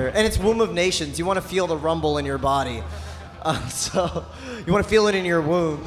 here. And it's Womb of Nations. You want to feel the rumble in your body. So you want to feel it in your womb.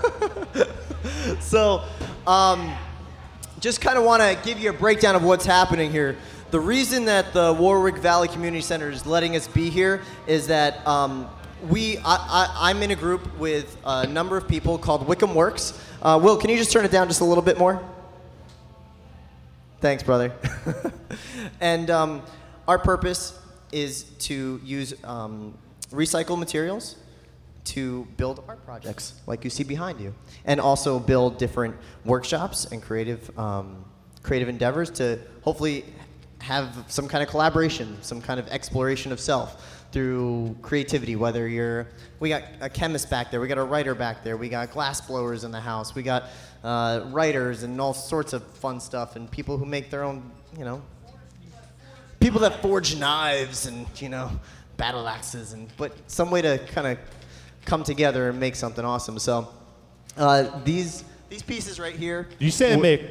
So just kind of want to give you a breakdown of what's happening here. The reason that the Warwick Valley Community Center is letting us be here is that I'm in a group with a number of people called Wickham Works. Will, can you just turn it down just a little bit more? Thanks, brother. And our purpose is to use recycled materials to build art projects like you see behind you, and also build different workshops and creative endeavors to hopefully have some kind of collaboration, some kind of exploration of self through creativity. We got a chemist back there, we got a writer back there, we got glass blowers in the house, we got writers and all sorts of fun stuff, and people who make their own, people that forge knives and, battle axes, but some way to kind of come together and make something awesome. So these pieces right here. Did you say they make?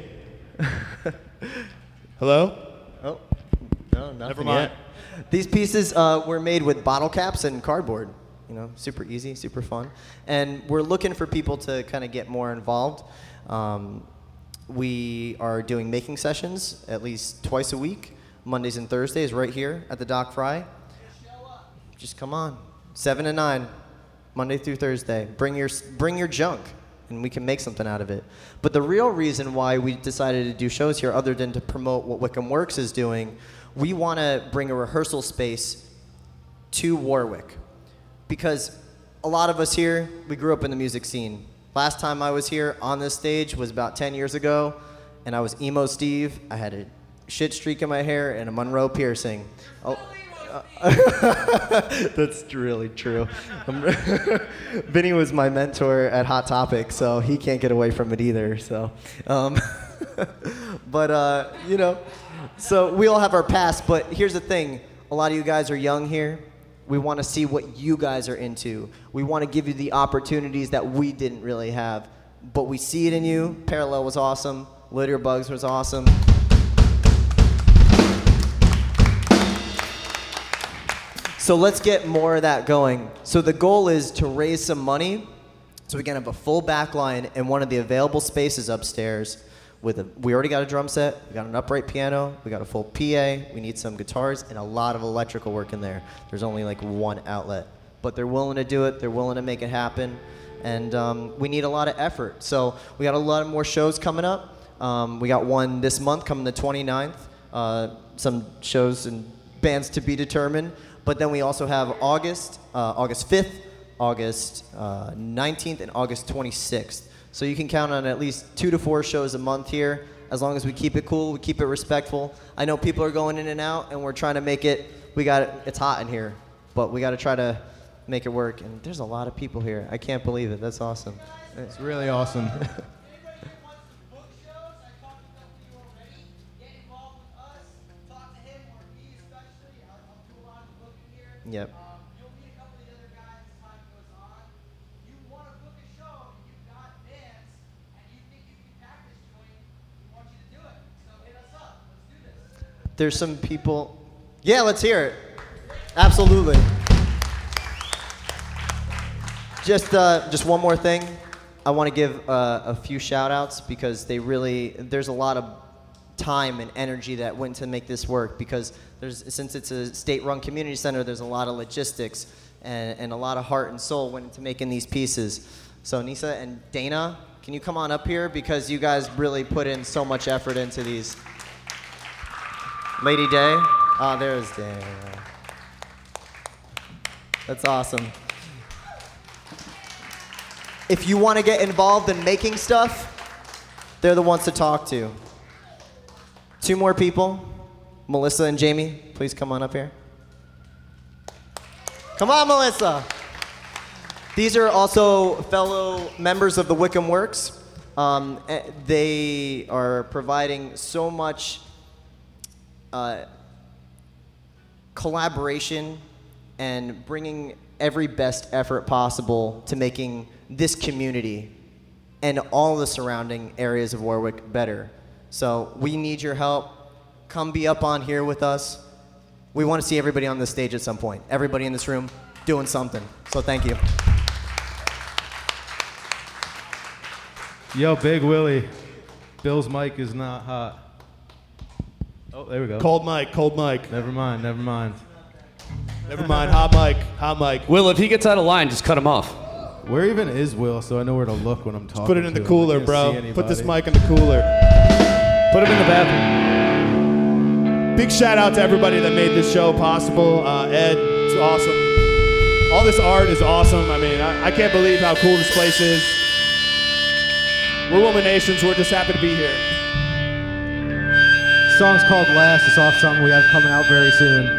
Hello? Oh, no, nothing Never mind. yet. These pieces were made with bottle caps and cardboard. Super easy, super fun. And we're looking for people to kind of get more involved. We are doing making sessions at least twice a week, Mondays and Thursdays, right here at the Doc Fry. Just come on, 7 to 9. Monday through Thursday. Bring your junk, and we can make something out of it. But the real reason why we decided to do shows here, other than to promote what Wickham Works is doing, we want to bring a rehearsal space to Warwick. Because a lot of us here, we grew up in the music scene. Last time I was here on this stage was about 10 years ago, and I was emo Steve. I had a shit streak in my hair and a Monroe piercing. Oh. That's really true. Vinny was my mentor at Hot Topic, so he can't get away from it either. So, so we all have our past. But here's the thing: a lot of you guys are young here. We want to see what you guys are into. We want to give you the opportunities that we didn't really have, but we see it in you. Parallel was awesome. Litter Bugs was awesome. So let's get more of that going. So the goal is to raise some money so we can have a full back line in one of the available spaces upstairs. We already got a drum set, we got an upright piano, we got a full PA, we need some guitars, and a lot of electrical work in there. There's only like one outlet. But they're willing to do it, they're willing to make it happen, and we need a lot of effort. So we got a lot more shows coming up. We got one this month coming the 29th, some shows and bands to be determined. But then we also have August 5th, August 19th, and August 26th. So you can count on at least 2 to 4 shows a month here, as long as we keep it cool, we keep it respectful. I know people are going in and out, and we're trying to make it, it's hot in here, but we got to try to make it work. And there's a lot of people here. I can't believe it. That's awesome. It's really awesome. Yep. You'll meet a couple of the other guys as time goes on. You want to book a show, and you've got bands, and you think you can pack this joint, we want you to do it. So hit us up. Let's do this. There's some people. Yeah, let's hear it. Absolutely. Just one more thing. I want to give a few shout outs because there's a lot of time and energy that went to make this work, because since it's a state-run community center, there's a lot of logistics and a lot of heart and soul went into making these pieces. So Nisa and Dana, can you come on up here, because you guys really put in so much effort into these. Lady Day, oh, there's Dana. That's awesome. If you want to get involved in making stuff, they're the ones to talk to. 2 more people. Melissa and Jamie, please come on up here. Come on, Melissa. These are also fellow members of the Wickham Works. They are providing so much collaboration and bringing every best effort possible to making this community and all the surrounding areas of Warwick better. So we need your help. Come be up on here with us. we want to see everybody on the stage at some point. Everybody in this room doing something. So thank you. Yo, Big Willie. Bill's mic is not hot. Oh, there we go. Cold mic, cold mic. Never mind, never mind. Never mind, hot mic, hot mic. Will, if he gets out of line, just cut him off. Where even is Will so I know where to look when I'm talking? Put it in to the him? cooler, I can't bro. see Put this anybody. mic in the cooler. Put him in the bathroom. Big shout out to everybody that made this show possible. Ed, it's awesome. All this art is awesome. I mean, I can't believe how cool this place is. We're Woman Nations. We're just happy to be here. The song's called Last. It's off something we have coming out very soon.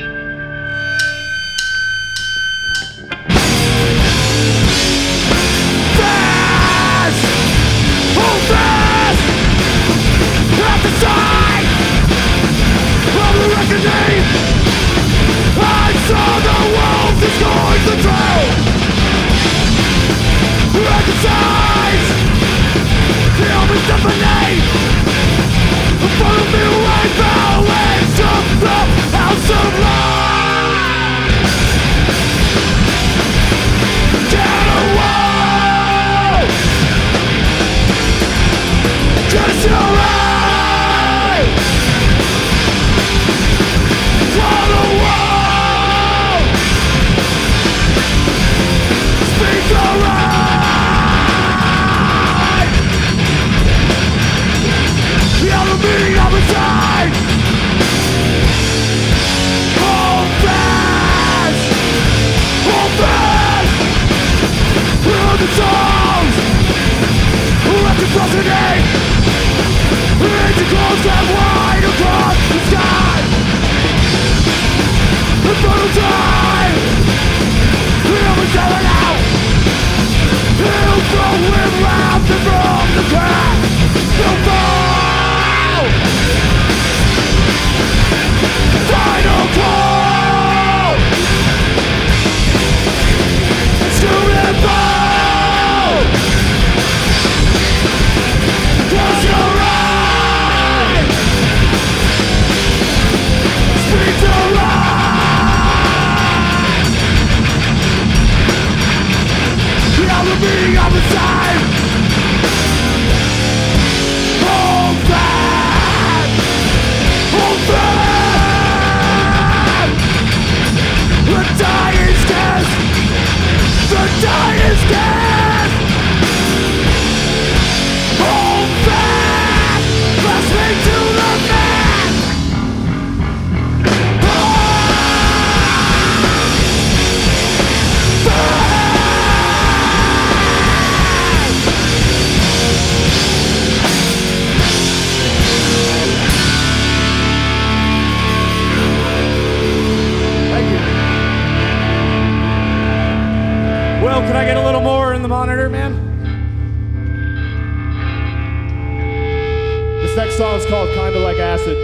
Can I get a little more in the monitor, man? This next song is called Kinda Like Acid.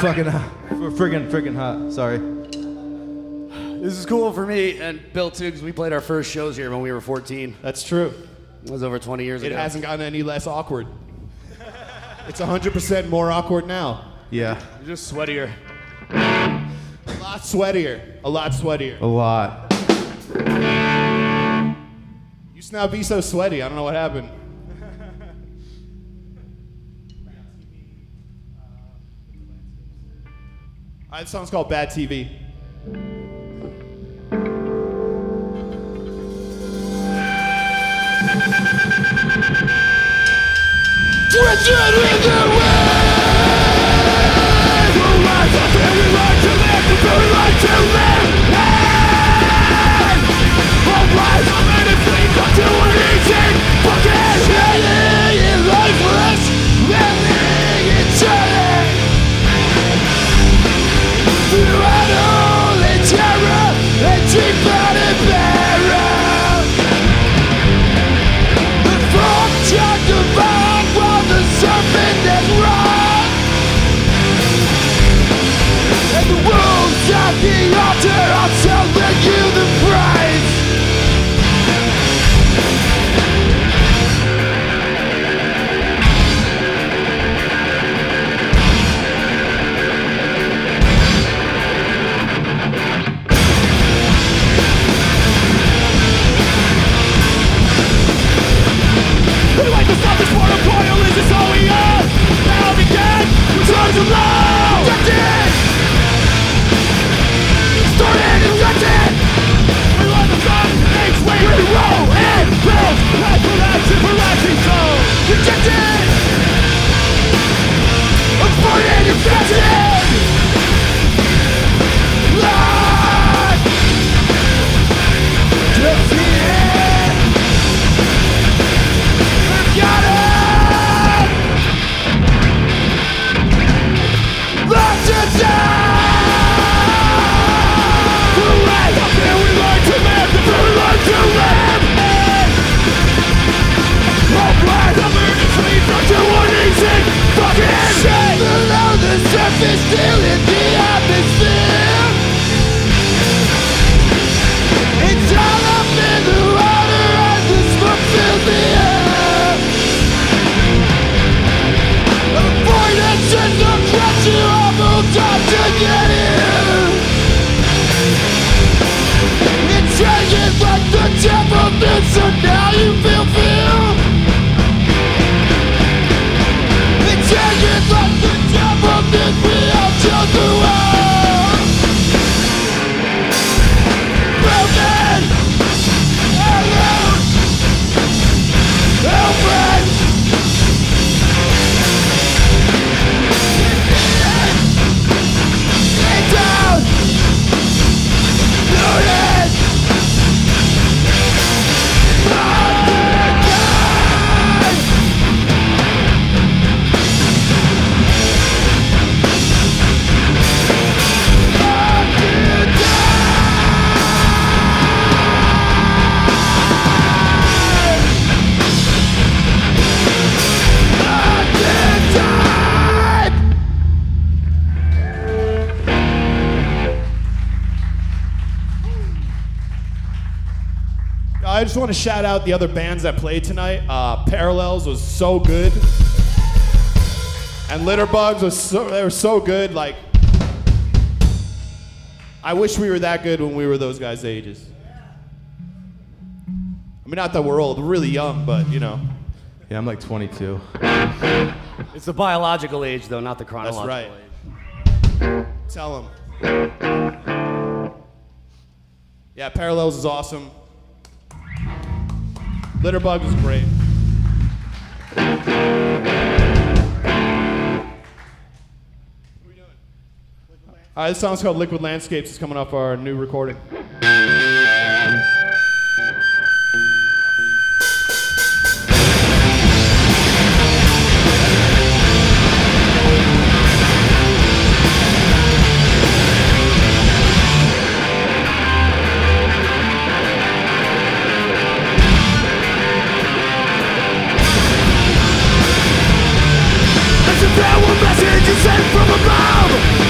fucking friggin' hot. Sorry. This is cool for me and Bill too, because we played our first shows here when we were 14. That's true. It was over 20 years It ago. hasn't gotten any less awkward. It's 100% more awkward now. Yeah, You're just sweatier. A lot sweatier. A lot sweatier. a lot. Used to not be so sweaty. I don't know what happened. This song's called Bad TV. I just want to shout out the other bands that played tonight. Parallels was so good. And Litterbugs they were so good. Like, I wish we were that good when we were those guys' ages. I mean, not that we're old, we're really young, but you know. Yeah, I'm like 22. It's the biological age, though, not the chronological right. age. Tell them. Yeah, Parallels is awesome. Litterbug is great. What are we doing? This song's called Liquid Landscapes. It's coming off our new recording. Message is sent from above.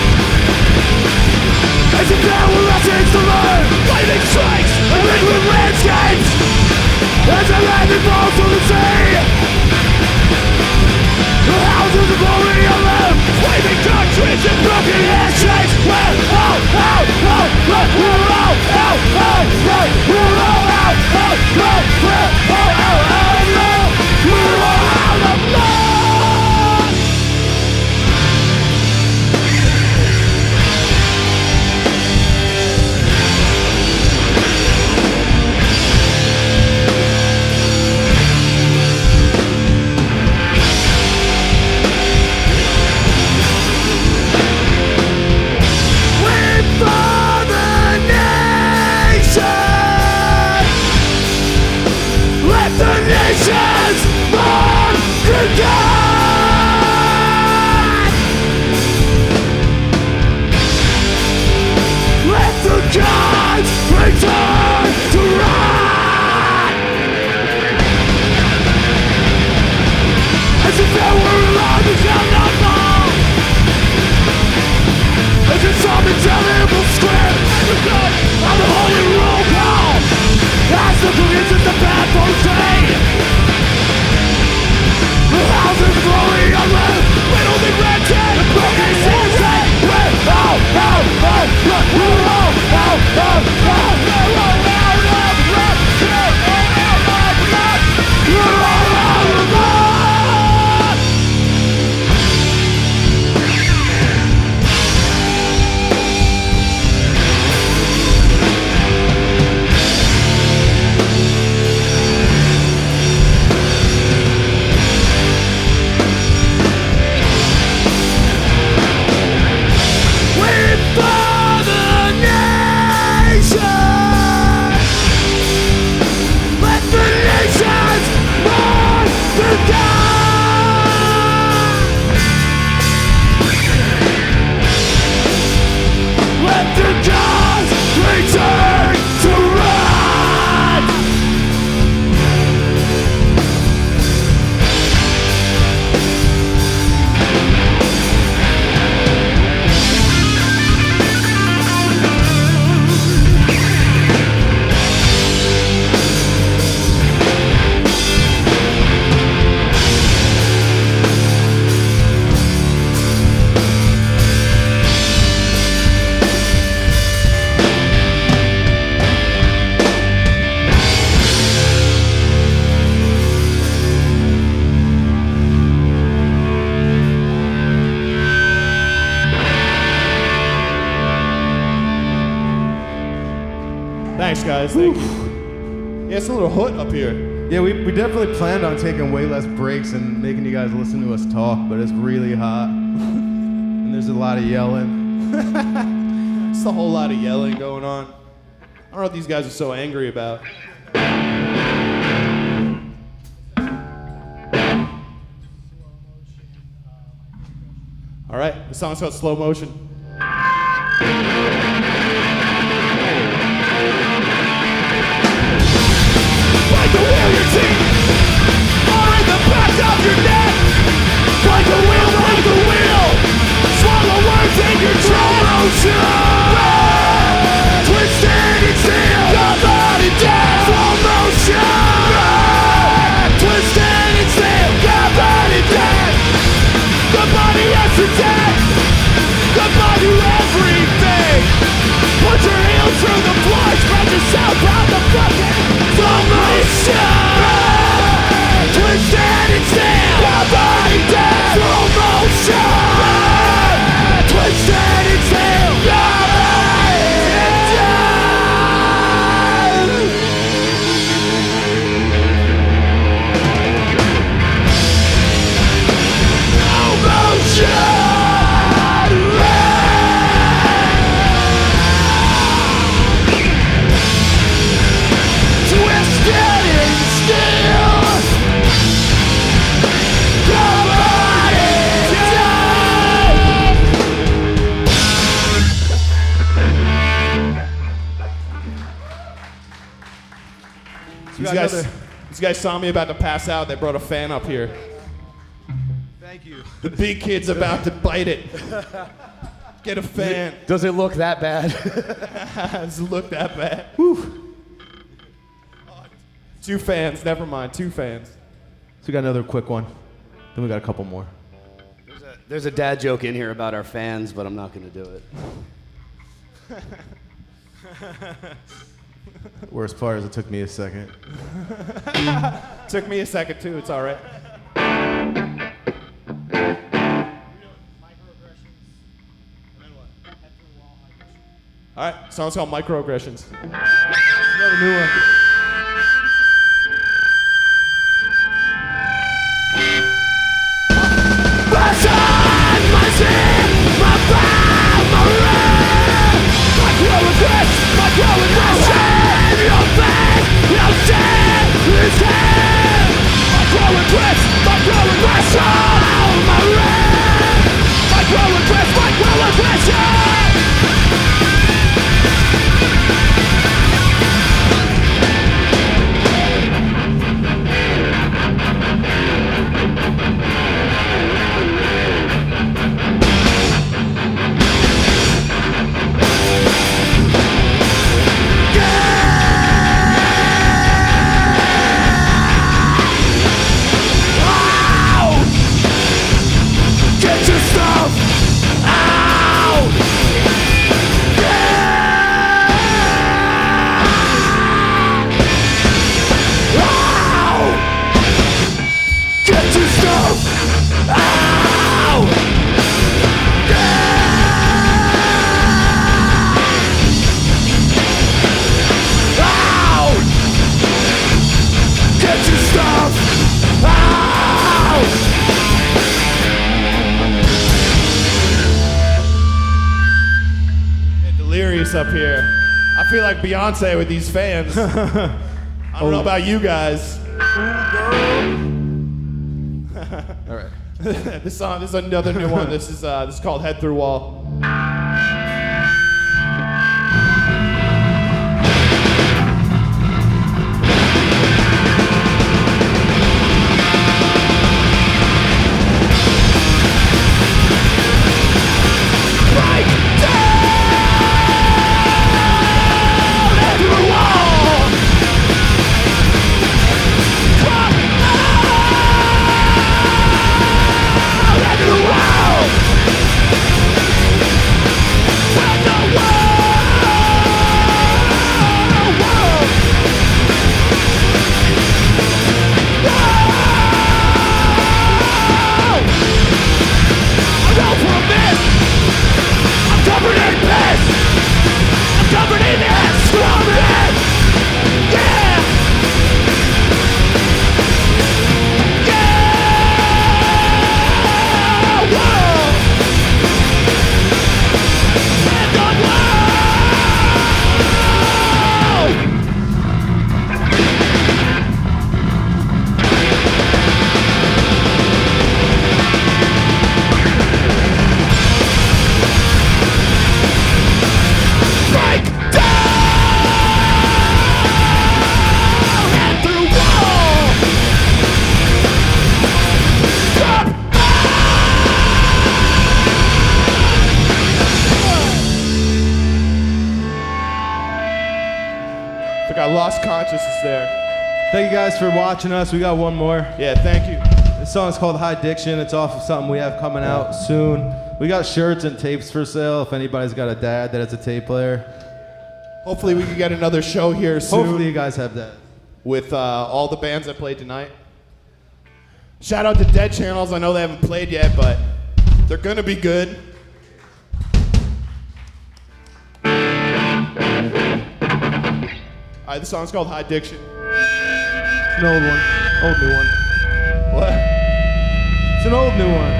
Thanks, guys. Thank you. Yeah, it's a little hot up here. Yeah, we definitely planned on taking way less breaks and making you guys listen to us talk, but it's really hot. And there's a lot of yelling. It's a whole lot of yelling going on. I don't know what these guys are so angry about. All right, the song's called Slow Motion. Like the wheel your teeth, or in the back of your neck. Like the wheel, like the wheel. Swallow words in control. Motion. Twisted and still. Your body down. Slow motion. Twisted and still. Your body down. The body yesterday. The body everything. Put your heels through the floor. Spread yourself out the fucking slow motion. Twisted and still. Your body down. Slow motion. Twisted and still. Your body down. Slow motion. Twisted and still. Your body down. These guys saw me about to pass out. They brought a fan up here. Thank you. The big kid's about to bite it. Get a fan. Does it look that bad? Does it look that bad? Whew. 2 fans, never mind, 2 fans. So we got another quick one. Then we got a couple more. There's a dad joke in here about our fans, but I'm not going to do it. Worst part is it took me a second. Took me a second too, it's all right. All right, song's called Microaggressions. Another new one. Microaggression! space up here. I feel like Beyonce with these fans. I don't know about you guys. All right. This song, this is another new one. This is called Head Through Wall. I lost consciousness there. Thank you guys for watching us. We got one more. Yeah, thank you. This song is called High Diction. It's off of something we have coming out soon. We got shirts and tapes for sale if anybody's got a dad that has a tape player. Hopefully we can get another show here soon. Hopefully you guys have that. With all the bands that played tonight. Shout out to Dead Channels. I know they haven't played yet, but they're gonna be good. All right, this song's called High Diction. It's an old one. Old new one. What? It's an old new one.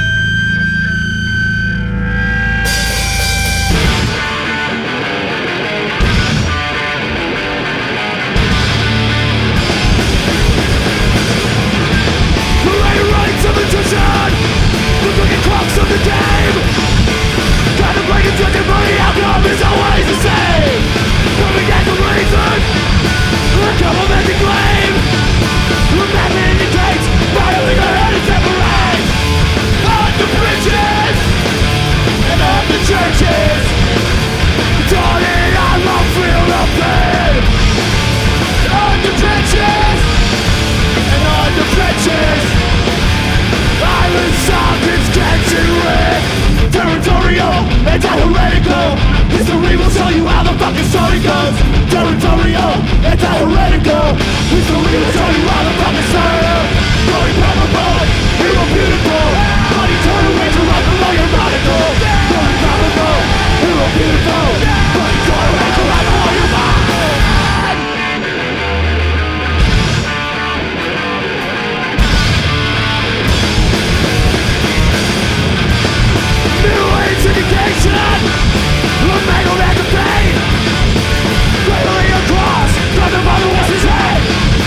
History will show you how the fucking story goes. Territorial, anti-heretical. History will show you how the fucking story goes. Glory probable, hero beautiful. Bloody turtle ranger right below your monocle. Glory probable, hero beautiful. Bloody turtle ranger right below your monocle. Middle age education. Mangled at the pain, cradling across, from the mother was his head.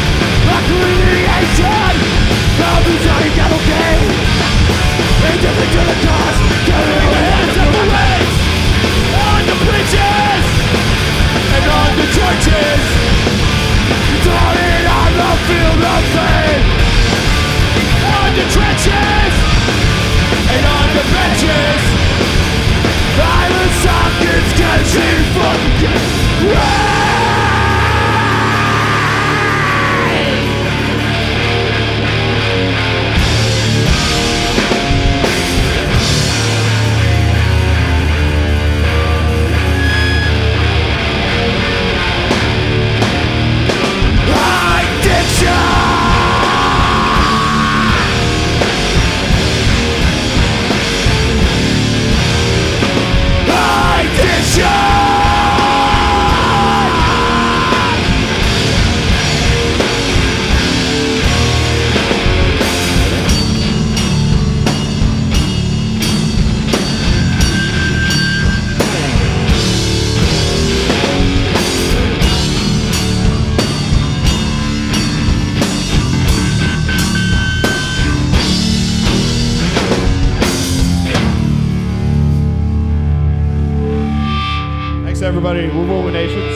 everybody. We're Woven Nations.